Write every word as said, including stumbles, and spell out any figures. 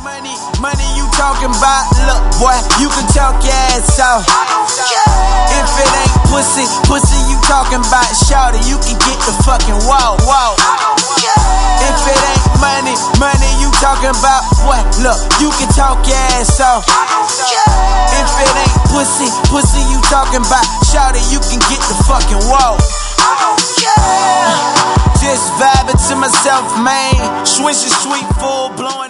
Money, money you talking about, look boy, you can talk your ass off. If it ain't pussy, pussy you talking about, shawty, you can get the fucking wall, wall. If it ain't money, money you talking about, boy, look, you can talk your ass off. If it ain't pussy, pussy you talking about, shawty, you can get the fucking wall. Just vibing to myself, man. Swish is sweet, full blowing.